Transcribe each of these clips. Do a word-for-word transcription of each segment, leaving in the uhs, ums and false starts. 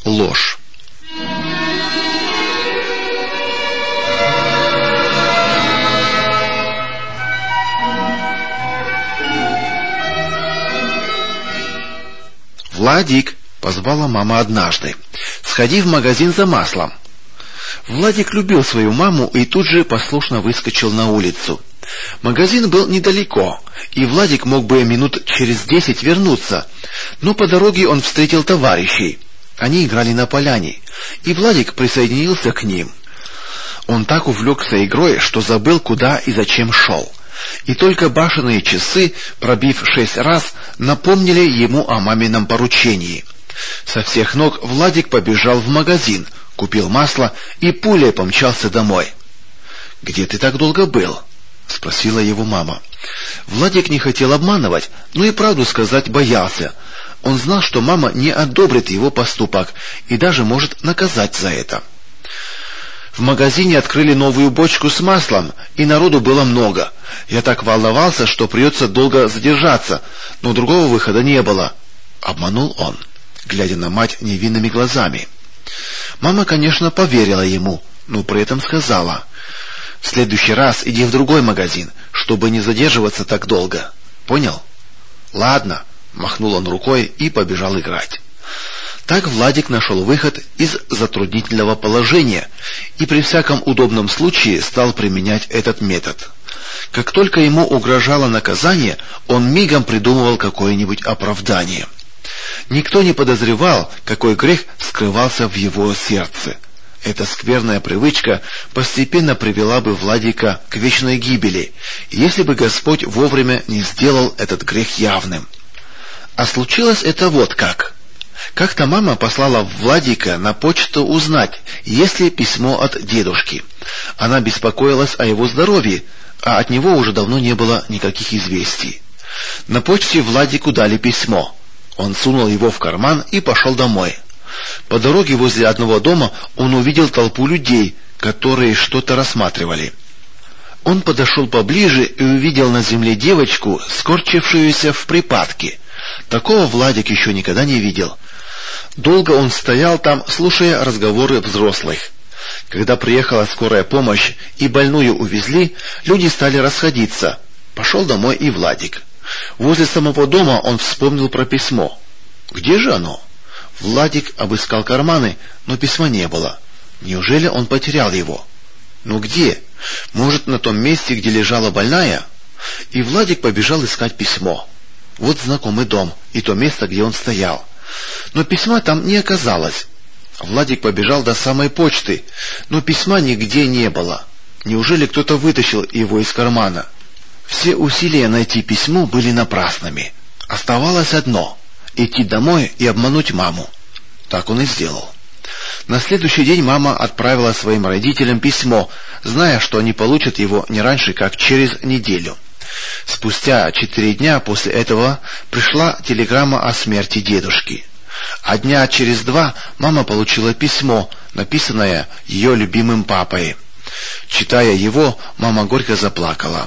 ложь. «Владик», — позвала мама однажды, — «сходи в магазин за маслом». Владик любил свою маму и тут же послушно выскочил на улицу. Магазин был недалеко, и Владик мог бы минут через десять вернуться, но по дороге он встретил товарищей. Они играли на поляне, и Владик присоединился к ним. Он так увлекся игрой, что забыл, куда и зачем шел. И только башенные часы, пробив шесть раз, напомнили ему о мамином поручении. Со всех ног Владик побежал в магазин, купил масло и пулей помчался домой. «Где ты так долго был?» — спросила его мама. Владик не хотел обманывать, но и правду сказать боялся. Он знал, что мама не одобрит его поступок и даже может наказать за это. В магазине открыли новую бочку с маслом, и народу было много. Я так волновался, что придется долго задержаться, но другого выхода не было. Обманул он, глядя на мать невинными глазами. Мама, конечно, поверила ему, но при этом сказала: «В следующий раз иди в другой магазин, чтобы не задерживаться так долго. Понял?» «Ладно», — махнул он рукой и побежал играть. Так Владик нашел выход из затруднительного положения и при всяком удобном случае стал применять этот метод. Как только ему угрожало наказание, он мигом придумывал какое-нибудь оправдание. Никто не подозревал, какой грех скрывался в его сердце. Эта скверная привычка постепенно привела бы Владика к вечной гибели, если бы Господь вовремя не сделал этот грех явным. А случилось это вот как. Как-то мама послала Владика на почту узнать, есть ли письмо от дедушки. Она беспокоилась о его здоровье, а от него уже давно не было никаких известий. На почте Владику дали письмо. Он сунул его в карман и пошел домой. По дороге возле одного дома он увидел толпу людей, которые что-то рассматривали. Он подошел поближе и увидел на земле девочку, скорчившуюся в припадке. Такого Владик еще никогда не видел. Долго он стоял там, слушая разговоры взрослых. Когда приехала скорая помощь и больную увезли, люди стали расходиться. Пошел домой и Владик. Возле самого дома он вспомнил про письмо. Где же оно? Владик обыскал карманы, но письма не было. Неужели он потерял его? Ну где? Может, на том месте, где лежала больная? И Владик побежал искать письмо. Вот знакомый дом и то место, где он стоял. Но письма там не оказалось. Владик побежал до самой почты, но письма нигде не было. Неужели кто-то вытащил его из кармана? Все усилия найти письмо были напрасными. Оставалось одно — идти домой и обмануть маму. Так он и сделал. На следующий день мама отправила своим родителям письмо, зная, что они получат его не раньше, как через неделю. Спустя четыре дня после этого пришла телеграмма о смерти дедушки. А дня через два мама получила письмо, написанное ее любимым папой. Читая его, мама горько заплакала.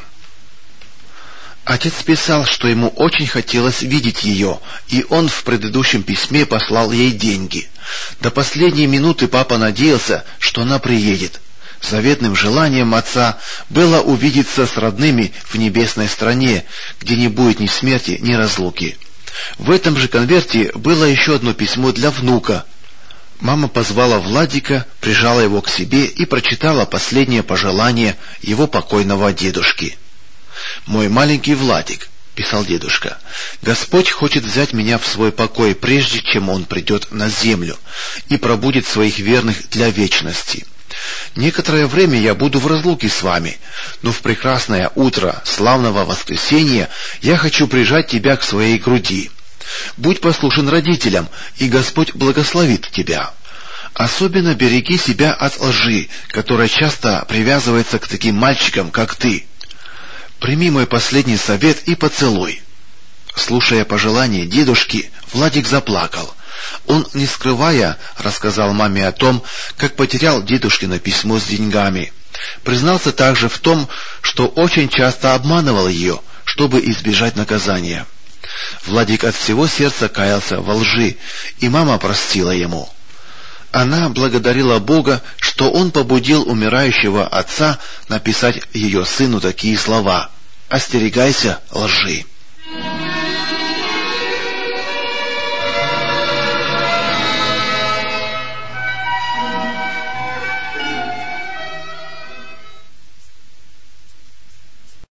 Отец писал, что ему очень хотелось видеть ее, и он в предыдущем письме послал ей деньги. До последней минуты папа надеялся, что она приедет. Заветным желанием отца было увидеться с родными в небесной стране, где не будет ни смерти, ни разлуки. В этом же конверте было еще одно письмо для внука. Мама позвала Владика, прижала его к себе и прочитала последнее пожелание его покойного дедушки. «Мой маленький Владик», — писал дедушка, — «Господь хочет взять меня в свой покой, прежде чем Он придет на землю и пробудит своих верных для вечности. Некоторое время я буду в разлуке с вами, но в прекрасное утро славного воскресенья я хочу прижать тебя к своей груди. Будь послушен родителям, и Господь благословит тебя. Особенно береги себя от лжи, которая часто привязывается к таким мальчикам, как ты. Прими мой последний совет и поцелуй». Слушая пожелания дедушки, Владик заплакал. Он, не скрывая, рассказал маме о том, как потерял дедушкино письмо с деньгами. Признался также в том, что очень часто обманывал ее, чтобы избежать наказания. Владик от всего сердца каялся во лжи, и мама простила ему. Она благодарила Бога, что Он побудил умирающего отца написать ее сыну такие слова: «Остерегайся лжи».